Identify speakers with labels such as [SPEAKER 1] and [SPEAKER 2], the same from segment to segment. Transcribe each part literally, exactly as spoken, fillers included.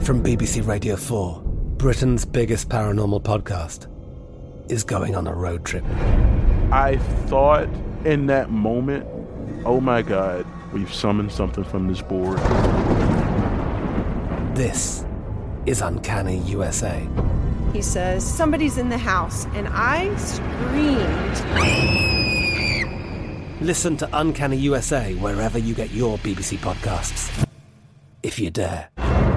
[SPEAKER 1] From B B C Radio four, Britain's biggest paranormal podcast is going on a road trip.
[SPEAKER 2] I thought in that moment, oh my God, we've summoned something from this board.
[SPEAKER 1] This is Uncanny U S A.
[SPEAKER 3] He says, somebody's in the house, and I screamed.
[SPEAKER 1] Listen to Uncanny U S A wherever you get your B B C podcasts, if you dare.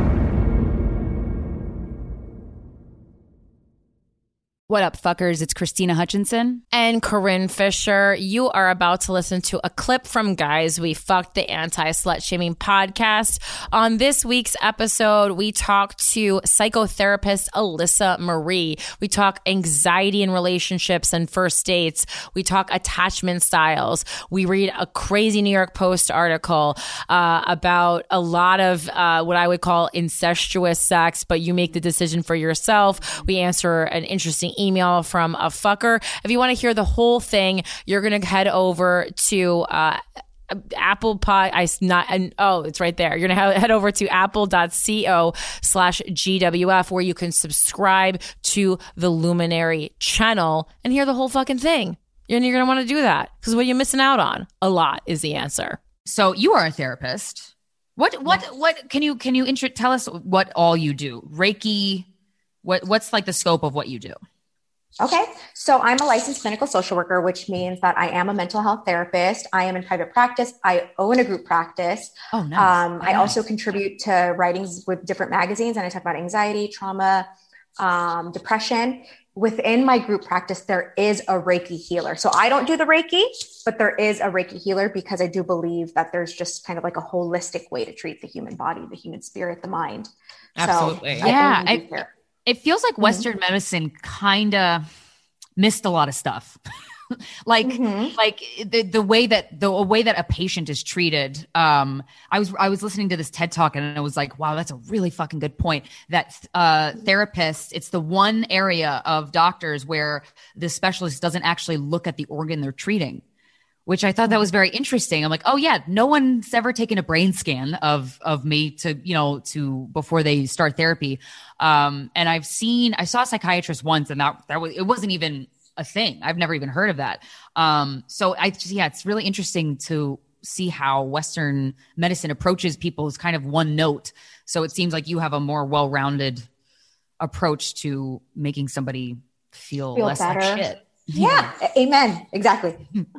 [SPEAKER 4] What up, fuckers? It's Christina Hutchinson.
[SPEAKER 5] And Corinne Fisher. You are about to listen to a clip from Guys We Fucked, the anti-slut shaming podcast. On this week's episode, we talk to psychotherapist Alyssa Marie. We talk anxiety in relationships and first dates. We talk attachment styles. We read a crazy New York Post article uh, about a lot of uh, what I would call incestuous sex, but you make the decision for yourself. We answer an interesting email from a fucker. If you want to hear the whole thing, you're going to head over to uh, Apple Pod. I not and oh, it's right there. You're going to head over to apple.co slash GWF where you can subscribe to the Luminary channel and hear the whole fucking thing. And you're going to want to do that because what are you missing out on? A lot is the answer.
[SPEAKER 4] So you are a therapist. What, what, what, can you, can you intro, tell us what all you do? Reiki, what, what's like the scope of what you do?
[SPEAKER 6] Okay. So I'm a licensed clinical social worker, which means that I am a mental health therapist. I am in private practice. I own a group practice.
[SPEAKER 4] Oh, nice.
[SPEAKER 6] Um,
[SPEAKER 4] oh,
[SPEAKER 6] I
[SPEAKER 4] nice.
[SPEAKER 6] also contribute to writings with different magazines, and I talk about anxiety, trauma, um, depression. Within my group practice, there is a Reiki healer. So I don't do the Reiki, but there is a Reiki healer because I do believe that there's just kind of like a holistic way to treat the human body, the human spirit, the mind.
[SPEAKER 4] Absolutely.
[SPEAKER 6] So
[SPEAKER 4] yeah. I, it feels like Western
[SPEAKER 6] mm-hmm.
[SPEAKER 4] medicine kind of missed a lot of stuff. like, mm-hmm. like the, the way that the way that a patient is treated. Um, I was, I was listening to this TED talk and I was like, wow, that's a really fucking good point. That uh, therapists, it's the one area of doctors where the specialist doesn't actually look at the organ they're treating, which I thought that was very interesting. I'm like, oh yeah, no one's ever taken a brain scan of, of me to, you know, to before they start therapy. Um, and I've seen, I saw a psychiatrist once and that, that was, it wasn't even a thing. I've never even heard of that. Um, so I just, yeah, it's really interesting to see how Western medicine approaches people as kind of one note. So it seems like you have a more well-rounded approach to making somebody feel, feel less better. Like shit.
[SPEAKER 6] Yeah. Amen. Exactly.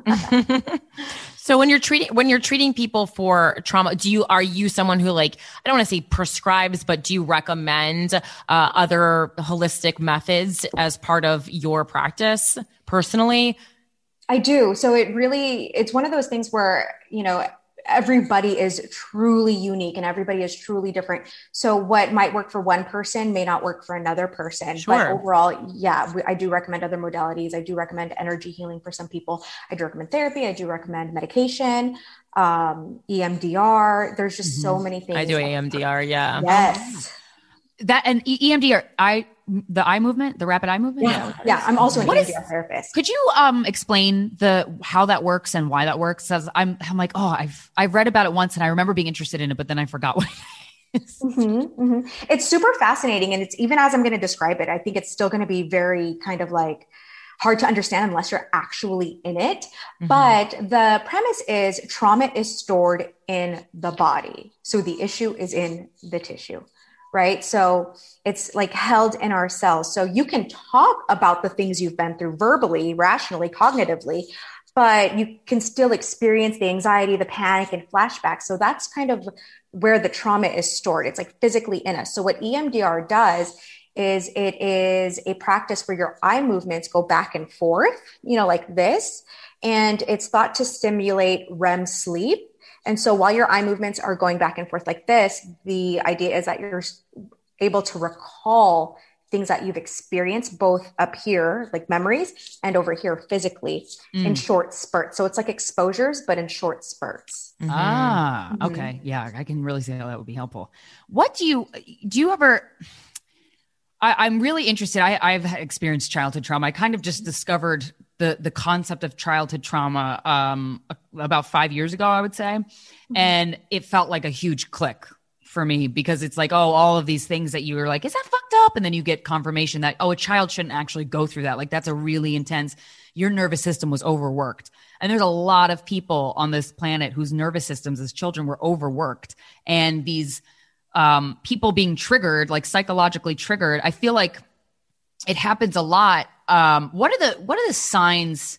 [SPEAKER 5] So when you're treating, when you're treating people for trauma, do you, are you someone who like, I don't want to say prescribes, but do you recommend uh, other holistic methods as part of your practice personally?
[SPEAKER 6] I do. So it really, it's one of those things where, you know, everybody is truly unique and everybody is truly different. So what might work for one person may not work for another person.
[SPEAKER 5] Sure.
[SPEAKER 6] But overall, yeah, I do recommend other modalities. I do recommend energy healing for some people. I do recommend therapy. I do recommend medication, um, E M D R. There's just mm-hmm. so many things.
[SPEAKER 5] I do E M D R. Yeah.
[SPEAKER 6] Yes.
[SPEAKER 4] That and E M D R, I the eye movement, the rapid eye movement.
[SPEAKER 6] Yeah, yeah. I'm also an
[SPEAKER 4] what
[SPEAKER 6] E M D R
[SPEAKER 4] is,
[SPEAKER 6] therapist.
[SPEAKER 4] Could you um explain the how that works and why that works? As I'm, I'm like, oh, I've I've read about it once and I remember being interested in it, but then I forgot what it is.
[SPEAKER 6] Mm-hmm, mm-hmm. It's super fascinating, and it's even as I'm going to describe it, I think it's still going to be very kind of like hard to understand unless you're actually in it. Mm-hmm. But the premise is trauma is stored in the body, so the issue is in the tissue. Right. So it's like held in our cells. So you can talk about the things you've been through verbally, rationally, cognitively, but you can still experience the anxiety, the panic and flashbacks. So that's kind of where the trauma is stored. It's like physically in us. So what E M D R does is it is a practice where your eye movements go back and forth, you know, like this, and it's thought to stimulate R E M sleep. And so while your eye movements are going back and forth like this, the idea is that you're able to recall things that you've experienced both up here, like memories, and over here physically mm. in short spurts. So it's like exposures, but in short spurts.
[SPEAKER 4] Mm-hmm. Ah, mm-hmm. Okay. Yeah, I can really see how that would be helpful. What do you, do you ever, I, I'm really interested. I, I've experienced childhood trauma. I kind of just discovered the the concept of childhood trauma um, about five years ago, I would say. Mm-hmm. And it felt like a huge click for me because it's like, oh, all of these things that you were like, is that fucked up? And then you get confirmation that, oh, a child shouldn't actually go through that. Like that's a really intense, your nervous system was overworked. And there's a lot of people on this planet whose nervous systems as children were overworked. And these um, people being triggered, like psychologically triggered, I feel like it happens a lot. Um, what are the, what are the signs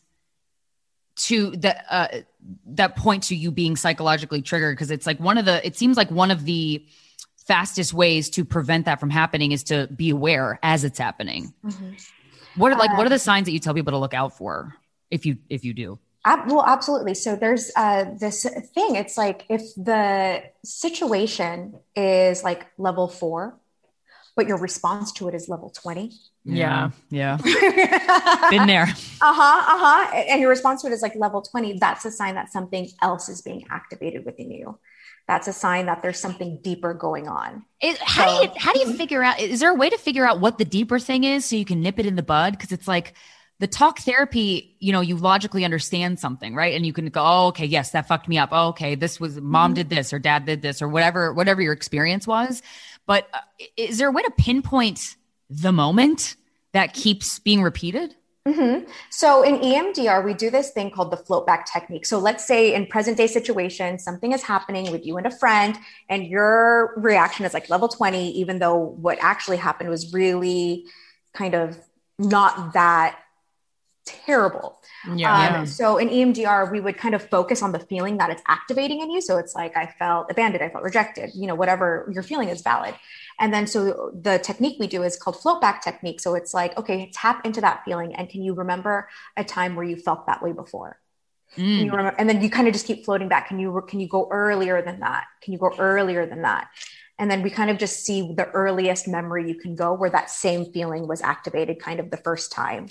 [SPEAKER 4] to that, uh, that point to you being psychologically triggered? Cause it's like one of the, it seems like one of the fastest ways to prevent that from happening is to be aware as it's happening. Mm-hmm. What are like, uh, what are the signs that you tell people to look out for if you, if you do?
[SPEAKER 6] Ab- well, absolutely. So there's uh, this thing. It's like if the situation is like level four, but your response to it is level twenty.
[SPEAKER 4] Yeah. Yeah. Been there.
[SPEAKER 6] Uh-huh. Uh-huh. And your response to it is like level twenty. That's a sign that something else is being activated within you. That's a sign that there's something deeper going on.
[SPEAKER 4] It, how so, do you, how do you figure out, is there a way to figure out what the deeper thing is so you can nip it in the bud? Cause it's like the talk therapy, you know, you logically understand something, right? And you can go, oh, okay, yes, that fucked me up. Oh, okay. This was mom mm-hmm. did this or dad did this or whatever, whatever your experience was. But uh, is there a way to pinpoint the moment that keeps being repeated?
[SPEAKER 6] Mm-hmm. So in E M D R, we do this thing called the float back technique. So let's say in present day situation, something is happening with you and a friend and your reaction is like level twenty, even though what actually happened was really kind of not that terrible.
[SPEAKER 5] Yeah,
[SPEAKER 6] um,
[SPEAKER 5] yeah.
[SPEAKER 6] So in E M D R, we would kind of focus on the feeling that it's activating in you. So it's like, I felt abandoned, I felt rejected, you know, whatever you're feeling is valid. And then, so the technique we do is called float back technique. So it's like, okay, tap into that feeling. And can you remember a time where you felt that way before? Mm. Can you remember? And then you kind of just keep floating back. Can you, can you go earlier than that? Can you go earlier than that? And then we kind of just see the earliest memory you can go where that same feeling was activated kind of the first time.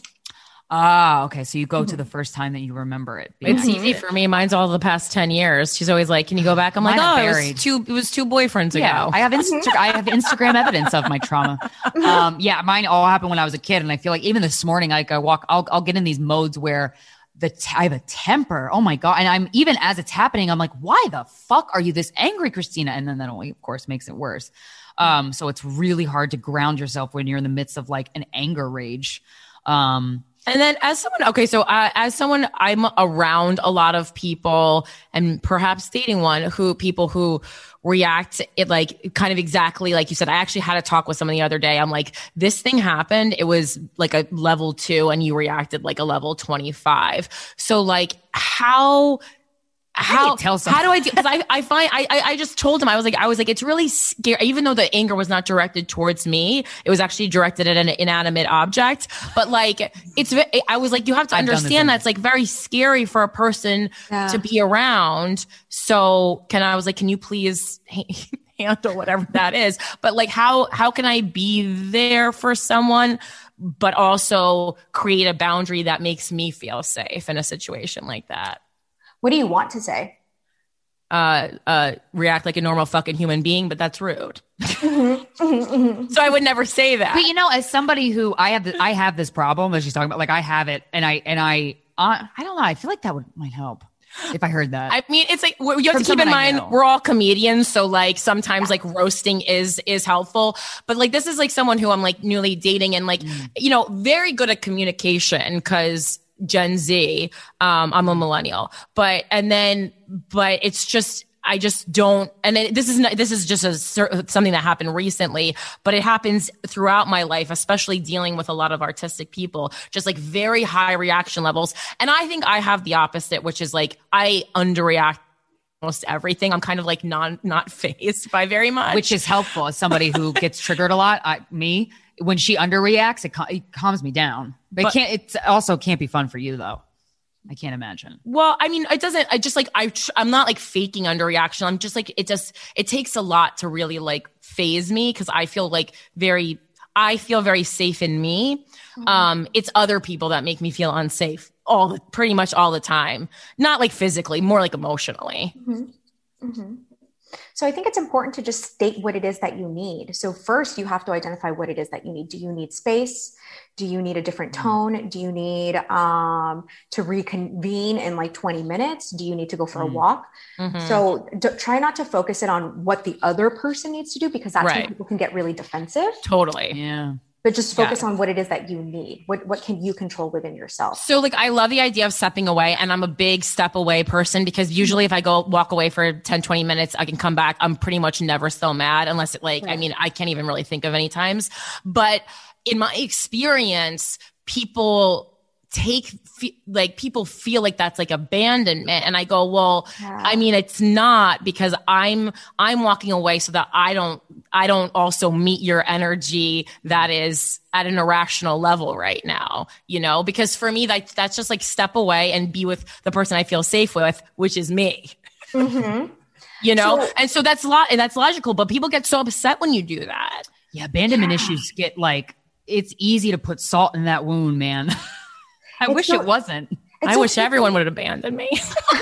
[SPEAKER 4] Ah, okay. So you go to the first time that you remember it.
[SPEAKER 5] It's easy for me. Mine's all the past ten years. She's always like, can you go back? I'm
[SPEAKER 4] Mine
[SPEAKER 5] like, oh, it
[SPEAKER 4] buried.
[SPEAKER 5] was two, it was two boyfriends
[SPEAKER 4] yeah,
[SPEAKER 5] ago.
[SPEAKER 4] I have Insta- I have Instagram evidence of my trauma. Um, yeah, mine all happened when I was a kid. And I feel like even this morning, like I walk, I'll, I'll get in these modes where the t- I have a temper. Oh my God. And I'm even as it's happening, I'm like, why the fuck are you this angry, Christina? And then that only, of course, makes it worse. Um, so it's really hard to ground yourself when you're in the midst of like an anger rage. Um,
[SPEAKER 5] And then as someone, okay, so uh, as someone, I'm around a lot of people and perhaps dating one who people who react it like kind of exactly like you said. I actually had a talk with someone the other day. I'm like, this thing happened. It was like a level two and you reacted like a level twenty-five. So like how... How,
[SPEAKER 4] tell
[SPEAKER 5] how do I do? Because I, I find I, I just told him I was like I was like it's really scary. Even though the anger was not directed towards me, it was actually directed at an inanimate object. But like it's, I was like, you have to
[SPEAKER 4] I've
[SPEAKER 5] understand that it's like very scary for a person
[SPEAKER 6] yeah.
[SPEAKER 5] to be around. So can I was like, can you please handle whatever that is? But like, how how can I be there for someone, but also create a boundary that makes me feel safe in a situation like that?
[SPEAKER 6] What do you want to say?
[SPEAKER 5] Uh, uh, react like a normal fucking human being, but that's rude.
[SPEAKER 6] Mm-hmm, mm-hmm, mm-hmm.
[SPEAKER 5] So I would never say that.
[SPEAKER 4] But you know, as somebody who I have, the, I have this problem as she's talking about, like I have it, and I and I, uh, I don't know. I feel like that would might help if I heard that.
[SPEAKER 5] I mean, it's like you have
[SPEAKER 4] From
[SPEAKER 5] to keep in mind
[SPEAKER 4] I
[SPEAKER 5] we're all comedians, so like sometimes like roasting is is helpful. But like this is like someone who I'm like newly dating and like mm. you know very good at communication because Gen Z. Um, I'm a millennial, but and then but it's just. I just don't, and then this is not, this is just a, something that happened recently, but it happens throughout my life, especially dealing with a lot of artistic people, just like very high reaction levels. And I think I have the opposite, which is like, I underreact almost everything. I'm kind of like non, not fazed by very much.
[SPEAKER 4] Which is helpful as somebody who gets triggered a lot. I, me, when she underreacts, it, cal- it calms me down, but, but it can't, it also can't be fun for you though. I can't imagine.
[SPEAKER 5] Well, I mean, it doesn't, I just like, I, tr- I'm not like faking underreaction. I'm just like, it just, it takes a lot to really like phase me. Cause I feel like very, I feel very safe in me. Mm-hmm. Um, it's other people that make me feel unsafe all the, pretty much all the time. Not like physically, more like emotionally.
[SPEAKER 6] Mm-hmm. Mm-hmm. So I think it's important to just state what it is that you need. So first you have to identify what it is that you need. Do you need space? Do you need a different tone? Do you need um, to reconvene in like twenty minutes? Do you need to go for a walk? Mm-hmm. So d- try not to focus it on what the other person needs to do, because that's
[SPEAKER 5] right.
[SPEAKER 6] when people can get really defensive.
[SPEAKER 5] Totally.
[SPEAKER 4] Yeah.
[SPEAKER 6] But just focus
[SPEAKER 5] yeah.
[SPEAKER 6] on what it is that you need. What what can you control within yourself?
[SPEAKER 5] So like, I love the idea of stepping away, and I'm a big step away person, because usually if I go walk away for ten, twenty minutes, I can come back. I'm pretty much never still mad unless it like, right. I mean, I can't even really think of any times, but in my experience, people take f- like people feel like that's like abandonment. And I go, well, yeah. I mean, it's not, because I'm, I'm walking away so that I don't, I don't also meet your energy that is at an irrational level right now, you know, because for me, that that's just like step away and be with the person I feel safe with, which is me, mm-hmm. you know? So, and so that's lo- that's logical, but people get so upset when you do that.
[SPEAKER 4] Yeah. Abandonment yeah. issues get like, it's easy to put salt in that wound, man. I
[SPEAKER 6] it's
[SPEAKER 4] wish
[SPEAKER 6] so,
[SPEAKER 4] it wasn't.
[SPEAKER 5] I wish okay. everyone would abandon me.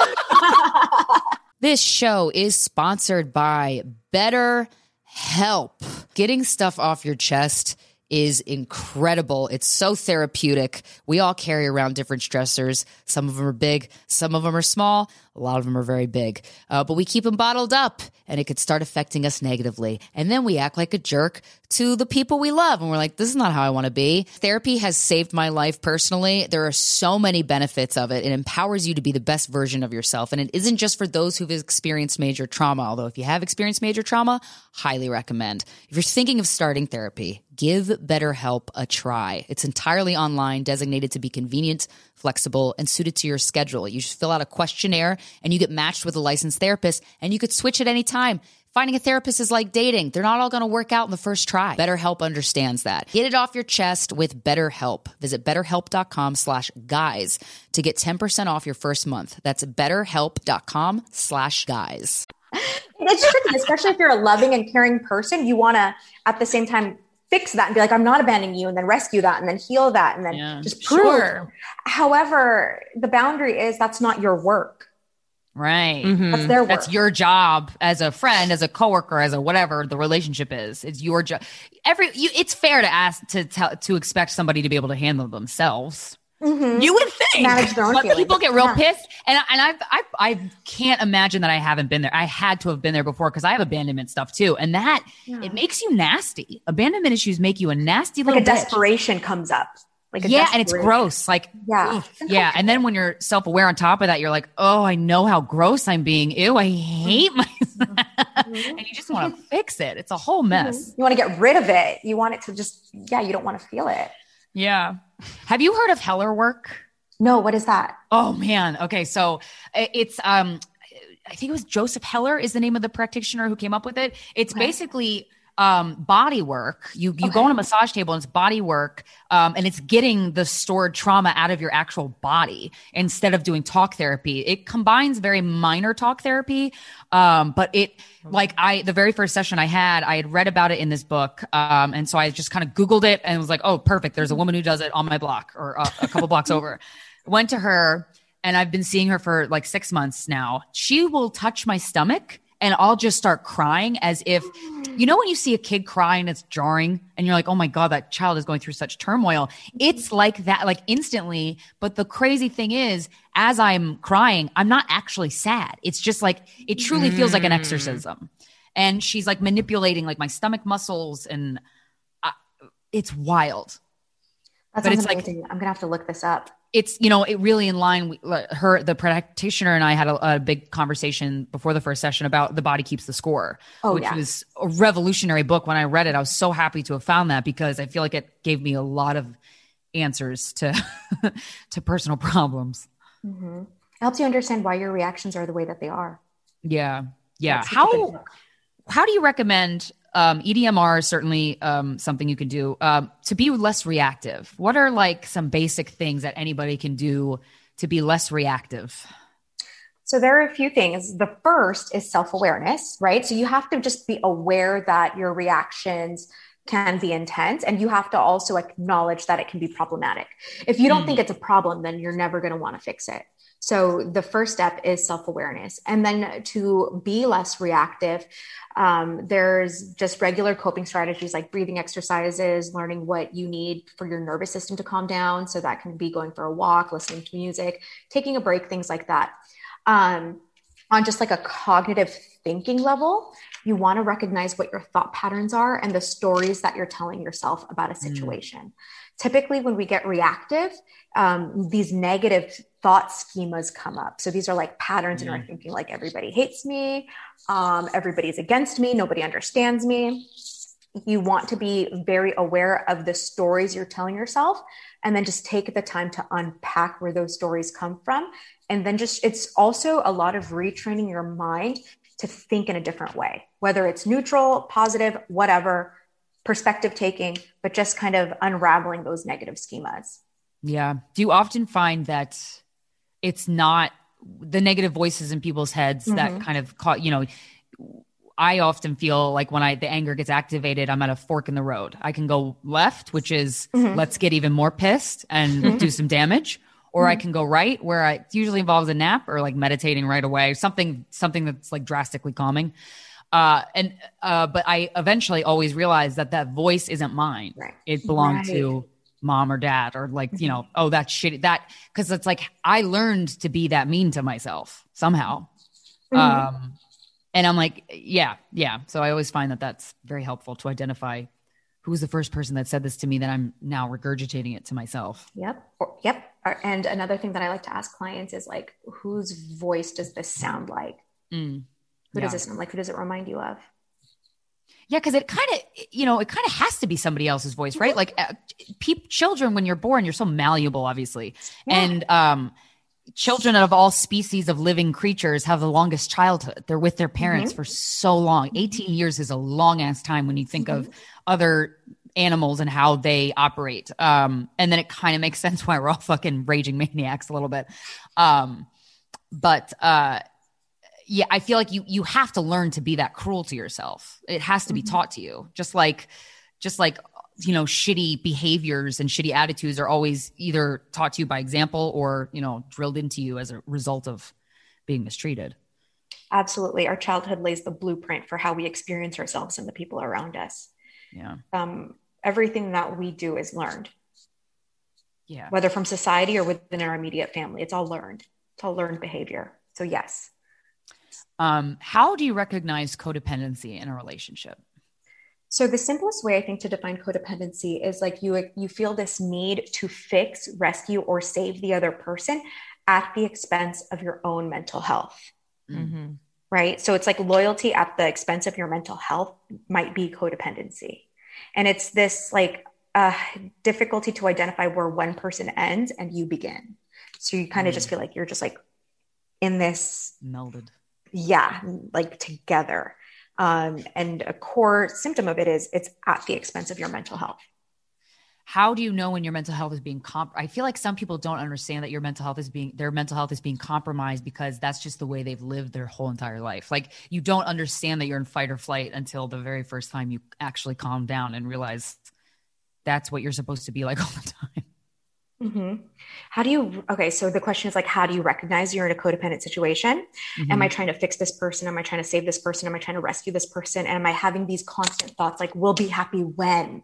[SPEAKER 7] This show is sponsored by BetterHelp. Getting stuff off your chest is incredible. It's so therapeutic. We all carry around different stressors. Some of them are big, some of them are small, a lot of them are very big. Uh, but we keep them bottled up, and it could start affecting us negatively. And then we act like a jerk to the people we love. And we're like, this is not how I want to be. Therapy has saved my life personally. There are so many benefits of it. It empowers you to be the best version of yourself. And it isn't just for those who've experienced major trauma. Although if you have experienced major trauma, highly recommend. If you're thinking of starting therapy, give BetterHelp a try. It's entirely online, designated to be convenient, flexible, and suited to your schedule. You just fill out a questionnaire and you get matched with a licensed therapist, and you could switch at any time. Finding a therapist is like dating. They're not all going to work out in the first try. BetterHelp understands that. Get it off your chest with BetterHelp. Visit betterhelp.com slash guys to get ten percent off your first month. That's betterhelp.com slash guys.
[SPEAKER 6] It's tricky, especially if you're a loving and caring person. You want to, at the same time, fix that and be like, I'm not abandoning you, and then rescue that and then heal that and then yeah, just prove. Sure. However, the boundary is that's not your work.
[SPEAKER 4] Right.
[SPEAKER 5] Mm-hmm.
[SPEAKER 6] That's their work.
[SPEAKER 4] That's your job as a friend, as a coworker, as a whatever the relationship is. It's your job. Every you, it's fair to ask to tell to expect somebody to be able to handle themselves.
[SPEAKER 5] Mm-hmm. You would think,
[SPEAKER 6] manage their own
[SPEAKER 4] but
[SPEAKER 6] feelings.
[SPEAKER 4] People get real
[SPEAKER 6] yeah.
[SPEAKER 4] pissed, and and I've, I I can't imagine that I haven't been there. I had to have been there before, because I have abandonment stuff too, and that yeah. it makes you nasty. Abandonment issues make you a nasty
[SPEAKER 6] like
[SPEAKER 4] little.
[SPEAKER 6] Like a desperation
[SPEAKER 4] bitch.
[SPEAKER 6] comes up. Like a
[SPEAKER 4] yeah, and it's gross. Like
[SPEAKER 6] yeah,
[SPEAKER 4] yeah, and then when you're self-aware on top of that, you're like, oh, I know how gross I'm being. Ew, I hate myself, mm-hmm. and you just want to fix it. It's a whole mess.
[SPEAKER 6] Mm-hmm. You want to get rid of it. You want it to just yeah. You don't want to feel it.
[SPEAKER 4] Yeah. Have you heard of Heller work?
[SPEAKER 6] No, what is that?
[SPEAKER 4] Oh man. Okay. So it's, um, I think it was Joseph Heller is the name of the practitioner who came up with it. It's okay. basically, um, body work. You, you okay. go on a massage table and it's body work. Um, and it's getting the stored trauma out of your actual body instead of doing talk therapy. It combines very minor talk therapy. Um, but it, like I, the very first session I had, I had read about it in this book. Um, and so I just kind of Googled it and was like, oh, perfect. There's a woman who does it on my block or uh, a couple blocks over. Went to her, and I've been seeing her for like six months now. She will touch my stomach and I'll just start crying as if, you know, when you see a kid cry and it's jarring and you're like, oh my God, that child is going through such turmoil. It's like that, like instantly. But the crazy thing is, as I'm crying, I'm not actually sad. It's just like, it truly feels like an exorcism. And she's like manipulating like my stomach muscles, and I, it's wild.
[SPEAKER 6] That
[SPEAKER 4] but
[SPEAKER 6] sounds
[SPEAKER 4] it's
[SPEAKER 6] amazing. Like, I'm going to have to look this up.
[SPEAKER 4] It's, you know, it really in line. We, her, the practitioner and I had a, a big conversation before the first session about The Body Keeps the Score,
[SPEAKER 6] oh,
[SPEAKER 4] which
[SPEAKER 6] yeah.
[SPEAKER 4] was a revolutionary book. When I read it, I was so happy to have found that, because I feel like it gave me a lot of answers to, to personal problems.
[SPEAKER 6] Mm-hmm. It helps you understand why your reactions are the way that they are.
[SPEAKER 4] Yeah. Yeah. How, how do you recommend, Um, E D M R is certainly um, something you can do um, to be less reactive? What are like some basic things that anybody can do to be less reactive?
[SPEAKER 6] So there are a few things. The first is self-awareness, right? So you have to just be aware that your reactions can be intense, and you have to also acknowledge that it can be problematic. If you don't mm. think it's a problem, then you're never going to want to fix it. So the first step is self-awareness. And then to be less reactive, um, there's just regular coping strategies like breathing exercises, learning what you need for your nervous system to calm down. So that can be going for a walk, listening to music, taking a break, things like that. Um, on just like a cognitive thinking level, you want to recognize what your thought patterns are and the stories that you're telling yourself about a situation. Mm. Typically, when we get reactive, um, these negative thought schemas come up. So these are like patterns mm. in our thinking, like everybody hates me, um, everybody's against me, nobody understands me. You want to be very aware of the stories you're telling yourself, and then just take the time to unpack where those stories come from. And then just, it's also a lot of retraining your mind to think in a different way, whether it's neutral, positive, whatever, perspective taking, but just kind of unraveling those negative schemas.
[SPEAKER 4] Yeah. Do you often find that it's not the negative voices in people's heads mm-hmm. that kind of caught, you know, I often feel like when I, the anger gets activated, I'm at a fork in the road. I can go left, which is mm-hmm. let's get even more pissed and mm-hmm. do some damage. Or mm-hmm. I can go right, where I, it usually involves a nap or like meditating right away, something, something that's like drastically calming. Uh, and, uh, but I eventually always realized that that voice isn't mine. Right. It belonged right. to mom or dad, or like, mm-hmm. you know, oh, that's shitty. That, cause it's like, I learned to be that mean to myself somehow. Mm-hmm. Um, and I'm like, yeah, yeah. So I always find that that's very helpful to identify who was the first person that said this to me that I'm now regurgitating it to myself.
[SPEAKER 6] Yep. Or, yep. And another thing that I like to ask clients is like, whose voice does this sound like? Mm, who yeah. does this sound like? Who does it remind you of?
[SPEAKER 4] Yeah. Cause it kind of, you know, it kind of has to be somebody else's voice, right? Like uh, pe- children, when you're born, you're so malleable, obviously. Yeah. And, um, children of all species of living creatures have the longest childhood. They're with their parents mm-hmm. for so long. eighteen years is a long ass time when you think mm-hmm. of other animals and how they operate. Um, and then it kind of makes sense why we're all fucking raging maniacs a little bit. Um, but, uh, yeah, I feel like you, you have to learn to be that cruel to yourself. It has to be mm-hmm. taught to you. Just like, just like, you know, shitty behaviors and shitty attitudes are always either taught to you by example or, you know, drilled into you as a result of being mistreated.
[SPEAKER 6] Absolutely. Our childhood lays the blueprint for how we experience ourselves and the people around us.
[SPEAKER 4] Yeah.
[SPEAKER 6] Um, everything that we do is learned.
[SPEAKER 4] Yeah.
[SPEAKER 6] Whether from society or within our immediate family, it's all learned. It's all learned behavior. So yes.
[SPEAKER 4] Um, how do you recognize codependency in a relationship?
[SPEAKER 6] So the simplest way I think to define codependency is like you, you feel this need to fix, rescue, or save the other person at the expense of your own mental health. Mm-hmm. Right? So it's like loyalty at the expense of your mental health might be codependency. And it's this like uh, difficulty to identify where one person ends and you begin. So you kind of mm. just feel like you're just like in this
[SPEAKER 4] melded.
[SPEAKER 6] Yeah. Like together. Um, and a core symptom of it is it's at the expense of your mental health.
[SPEAKER 4] How do you know when your mental health is being comp? I feel like some people don't understand that your mental health is being, their mental health is being compromised because that's just the way they've lived their whole entire life. Like you don't understand that you're in fight or flight until the very first time you actually calm down and realize that's what you're supposed to be like all the time.
[SPEAKER 6] Mm-hmm. How do you, okay. So the question is like, how do you recognize you're in a codependent situation? Mm-hmm. Am I trying to fix this person? Am I trying to save this person? Am I trying to rescue this person? And am I having these constant thoughts like, we'll be happy when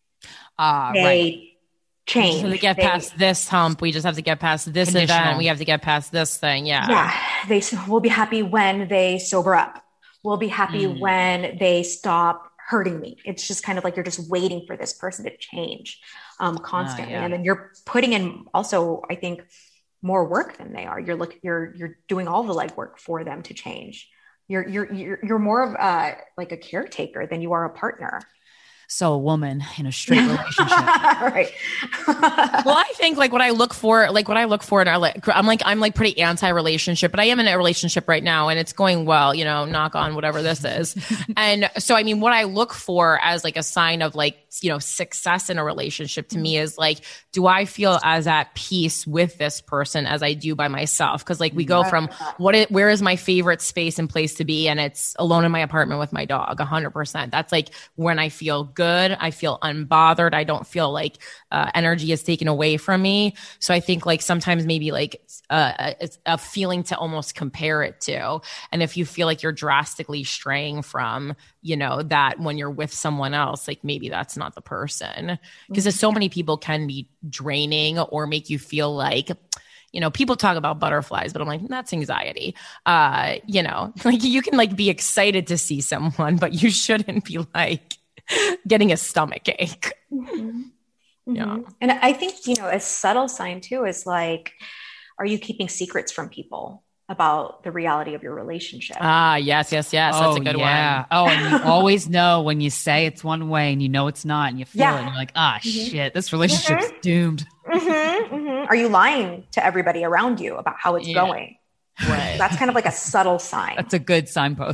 [SPEAKER 4] uh,
[SPEAKER 6] they
[SPEAKER 4] right.
[SPEAKER 6] change?
[SPEAKER 5] We have to get
[SPEAKER 6] they,
[SPEAKER 5] past this hump. We just have to get past this event. We have to get past this thing. Yeah.
[SPEAKER 6] Yeah. They will be happy when they sober up. We'll be happy mm. when they stop hurting me. It's just kind of like, you're just waiting for this person to change. Um, constantly. Uh, yeah. And then you're putting in also, I think, more work than they are. You're looking, you're, you're doing all the legwork for them to change. You're, you're, you're, you're more of a, like a caretaker than you are a partner.
[SPEAKER 4] So a woman in a straight relationship.
[SPEAKER 6] Right.
[SPEAKER 5] Well, I think like what I look for, like what I look for in our, like, I'm like, I'm like pretty anti-relationship, but I am in a relationship right now and it's going well, you know, knock on whatever this is. And so, I mean, what I look for as like a sign of like you know, success in a relationship to me is like, do I feel as at peace with this person as I do by myself? Cause like we go from what it, where is my favorite space and place to be? And it's alone in my apartment with my dog, a hundred percent. That's like when I feel good. I feel unbothered. I don't feel like uh, energy is taken away from me. So I think like sometimes maybe like uh, it's a feeling to almost compare it to. And if you feel like you're drastically straying from, you know, that when you're with someone else, like maybe that's not the person. Because there's so many people can be draining or make you feel like, you know, people talk about butterflies, but I'm like, that's anxiety. Uh, you know, like you can like be excited to see someone, but you shouldn't be like getting a stomach ache.
[SPEAKER 6] Mm-hmm.
[SPEAKER 5] Yeah.
[SPEAKER 6] Mm-hmm. And I think, you know, a subtle sign too is like, are you keeping secrets from people about the reality of your relationship?
[SPEAKER 5] Ah, yes, yes, yes.
[SPEAKER 4] Oh,
[SPEAKER 5] That's a good
[SPEAKER 4] yeah.
[SPEAKER 5] one.
[SPEAKER 4] Oh, and you always know when you say it's one way and you know it's not, and you feel
[SPEAKER 6] Yeah.
[SPEAKER 4] it, and you're like, ah,
[SPEAKER 6] Mm-hmm.
[SPEAKER 4] shit, this relationship's
[SPEAKER 6] Mm-hmm.
[SPEAKER 4] doomed.
[SPEAKER 6] Mm-hmm, mm-hmm. Are you lying to everybody around you about how it's
[SPEAKER 5] Yeah.
[SPEAKER 6] going?
[SPEAKER 5] Right.
[SPEAKER 6] That's kind of like a subtle sign.
[SPEAKER 4] That's a good signpost.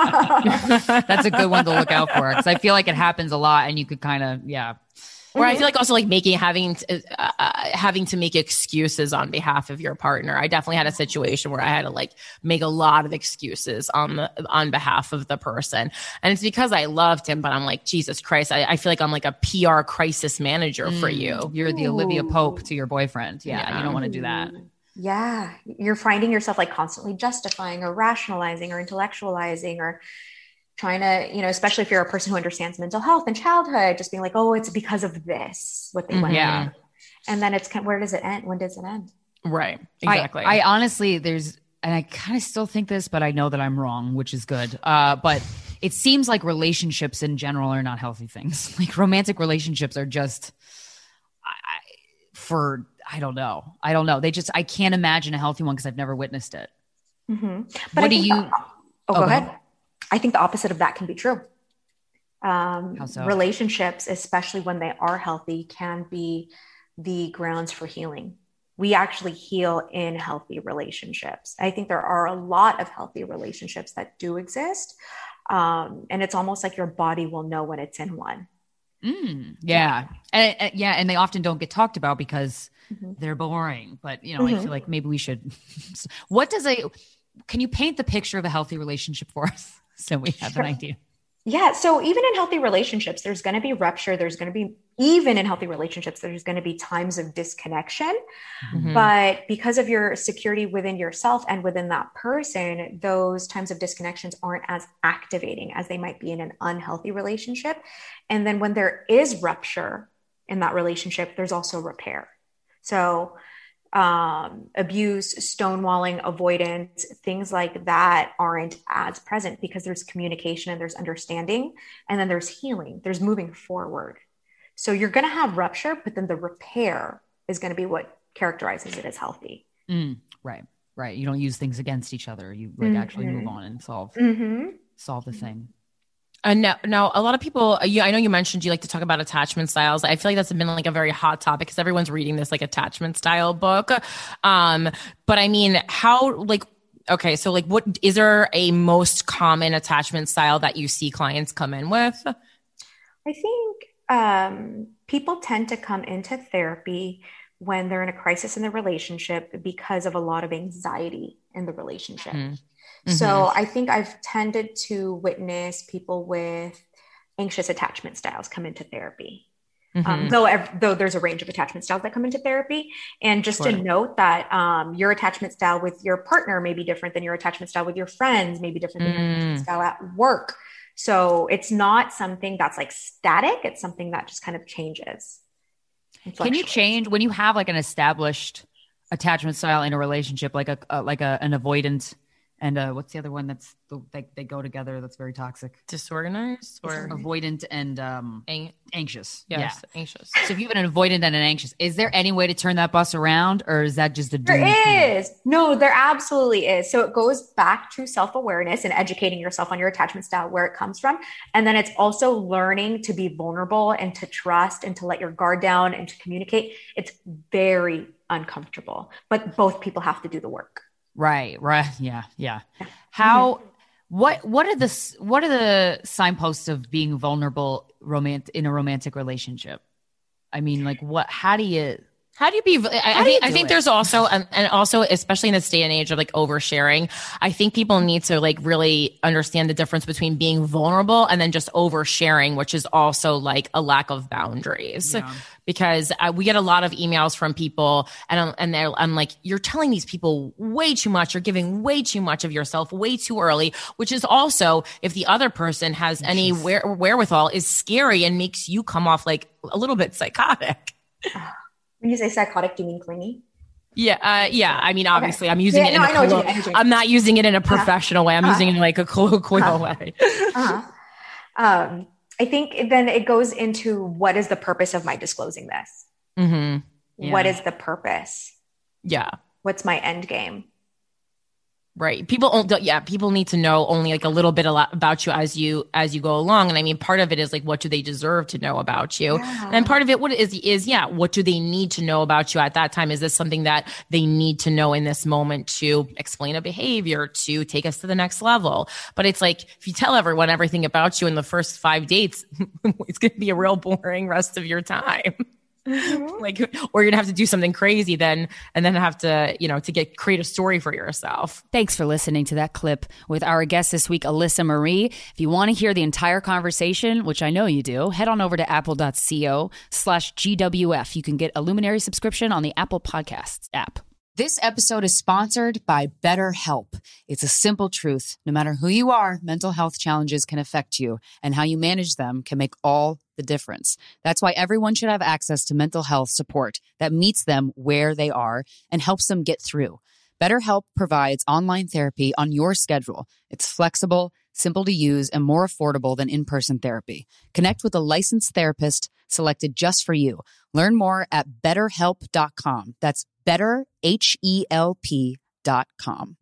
[SPEAKER 4] That's a good one to look out for, because I feel like it happens a lot, and you could kind of, yeah.
[SPEAKER 5] Or I feel like also like making having to, uh, uh, having to make excuses on behalf of your partner. I definitely had a situation where I had to like make a lot of excuses on the on behalf of the person, and it's because I loved him. But I'm like, Jesus Christ, I, I feel like I'm like a P R crisis manager for you.
[SPEAKER 4] You're the Olivia
[SPEAKER 6] Ooh.
[SPEAKER 4] Pope to your boyfriend. Yeah,
[SPEAKER 5] Yeah.
[SPEAKER 4] you don't want to do that.
[SPEAKER 6] Yeah. You're finding yourself like constantly justifying or rationalizing or intellectualizing or trying to, you know, especially if you're a person who understands mental health and childhood, just being like, oh, it's because of this, what they went
[SPEAKER 5] Yeah.
[SPEAKER 6] through. And then it's kind of, where does it end? When does it end?
[SPEAKER 5] Right. Exactly.
[SPEAKER 4] I, I honestly, there's, and I kind of still think this, but I know that I'm wrong, which is good. Uh, but it seems like relationships in general are not healthy things. Like romantic relationships are just, I, I- for, I don't know. I don't know. They just, I can't imagine a healthy one because I've never witnessed it.
[SPEAKER 6] Mm-hmm. But
[SPEAKER 4] What
[SPEAKER 6] I
[SPEAKER 4] do
[SPEAKER 6] think
[SPEAKER 4] you-
[SPEAKER 6] the- oh,
[SPEAKER 4] oh,
[SPEAKER 6] go
[SPEAKER 4] go
[SPEAKER 6] ahead.
[SPEAKER 4] ahead.
[SPEAKER 6] I think the opposite of that can be true. Um,
[SPEAKER 4] How so?
[SPEAKER 6] Relationships, especially when they are healthy, can be the grounds for healing. We actually heal in healthy relationships. I think there are a lot of healthy relationships that do exist. Um, and it's almost like your body will know when it's in one.
[SPEAKER 4] Mm, yeah. And, and- yeah. And they often don't get talked about because
[SPEAKER 6] Mhm.
[SPEAKER 4] they're boring. But, you know, I
[SPEAKER 6] Mhm.
[SPEAKER 4] feel like maybe we should. What does a, can you paint the picture of a healthy relationship for us so we have
[SPEAKER 6] Sure.
[SPEAKER 4] an idea?
[SPEAKER 6] Yeah. So even in healthy relationships, there's going to be rupture. There's going to be, even in healthy relationships, there's going to be times of disconnection.
[SPEAKER 5] Mhm.
[SPEAKER 6] But because of your security within yourself and within that person, those times of disconnections aren't as activating as they might be in an unhealthy relationship. And then when there is rupture in that relationship, there's also repair. So um, abuse, stonewalling, avoidance, things like that aren't as present because there's communication and there's understanding, and then there's healing, there's moving forward. So you're going to have rupture, but then the repair is going to be what characterizes it as healthy.
[SPEAKER 4] Mm, right. Right. You don't use things against each other. You like actually move on and solve,
[SPEAKER 6] Mm-hmm.
[SPEAKER 4] solve the thing.
[SPEAKER 5] Uh, now, now, a lot of people, uh, you, I know you mentioned you like to talk about attachment styles. I feel like that's been like a very hot topic because everyone's reading this like attachment style book. Um, but I mean, how, like, okay, so like, what is there a most common attachment style that you see clients come in with?
[SPEAKER 6] I think um, people tend to come into therapy when they're in a crisis in the relationship because of a lot of anxiety in the relationship.
[SPEAKER 5] Mm.
[SPEAKER 6] So I think I've tended to witness people with anxious attachment styles come into therapy.
[SPEAKER 5] Mhm.
[SPEAKER 6] Um, though, ev- though there's a range of attachment styles that come into therapy. And just
[SPEAKER 5] Sure.
[SPEAKER 6] to note that um, your attachment style with your partner may be different than your attachment style with your friends, may be different than your attachment
[SPEAKER 5] Mm.
[SPEAKER 6] style at work. So it's not something that's like static. It's something that just kind of changes. and
[SPEAKER 4] Can you
[SPEAKER 6] fluctuates.
[SPEAKER 4] change when you have like an established attachment style in a relationship, like a, a like a, an avoidant and uh, what's the other one that's the, they, they go together? That's very toxic.
[SPEAKER 5] Disorganized or
[SPEAKER 4] Avoidant and um,
[SPEAKER 5] Ang-
[SPEAKER 4] anxious.
[SPEAKER 5] yes, anxious.
[SPEAKER 4] Yeah. So if you have an avoidant and an anxious, is there any way to turn that bus around, or is that just a
[SPEAKER 6] There
[SPEAKER 4] doomed thing?
[SPEAKER 6] is. No, there absolutely is. So it goes back to self-awareness and educating yourself on your attachment style, where it comes from. And then it's also learning to be vulnerable and to trust and to let your guard down and to communicate. It's very uncomfortable, but both people have to do the work.
[SPEAKER 4] Right, right. Yeah, yeah. How, What what are the what are the signposts of being vulnerable romantic in a romantic relationship? I mean, like what? How do you?
[SPEAKER 5] How do you be? I, I think, I think
[SPEAKER 4] it?
[SPEAKER 5] there's also, um, and also, especially in this day and age of like oversharing, I think people need to like really understand the difference between being vulnerable and then just oversharing, which is also like a lack of boundaries.
[SPEAKER 4] Yeah.
[SPEAKER 5] Because uh, we get a lot of emails from people, and I'm, and they're, I'm like, you're telling these people way too much. You're giving way too much of yourself way too early, which is also, if the other person has any where, wherewithal, is scary and makes you come off like a little bit psychotic.
[SPEAKER 6] When you say psychotic, do you mean clingy?
[SPEAKER 5] Yeah, uh, yeah. I mean, obviously, okay. I'm using
[SPEAKER 6] yeah,
[SPEAKER 5] it.
[SPEAKER 6] No,
[SPEAKER 5] in a
[SPEAKER 6] I know
[SPEAKER 5] collo-
[SPEAKER 6] what you mean.
[SPEAKER 5] I'm not using it in a professional uh-huh. way. I'm uh-huh. using it in like a colloquial uh-huh. way.
[SPEAKER 6] uh-huh. Um, I think then it goes into what is the purpose of my disclosing this?
[SPEAKER 5] Mm-hmm.
[SPEAKER 6] Yeah. What is the purpose?
[SPEAKER 5] Yeah.
[SPEAKER 6] What's my end game?
[SPEAKER 5] Right. People, yeah, people need to know only like a little bit about you as you as you go along. And I mean, part of it is like, what do they deserve to know about you? Yeah. And part of it, what is is yeah, what do they need to know about you at that time? Is this something that they need to know in this moment to explain a behavior, to take us to the next level? But it's like, if you tell everyone everything about you in the first five dates, it's going to be a real boring rest of your time. Mm-hmm. Like, or you're gonna have to do something crazy then, and then have to, you know, to get create a story for yourself.
[SPEAKER 7] Thanks for listening to that clip with our guest this week, Alyssa Marie. If you want to hear the entire conversation, which I know you do, head on over to apple.co slash GWF. You can get a Luminary subscription on the Apple Podcasts app. This episode is sponsored by BetterHelp. It's a simple truth. No matter who you are, mental health challenges can affect you, and how you manage them can make all the difference. That's why everyone should have access to mental health support that meets them where they are and helps them get through. BetterHelp provides online therapy on your schedule. It's flexible, simple to use, and more affordable than in-person therapy. Connect with a licensed therapist selected just for you. Learn more at better help dot com. That's better H E L P dot com.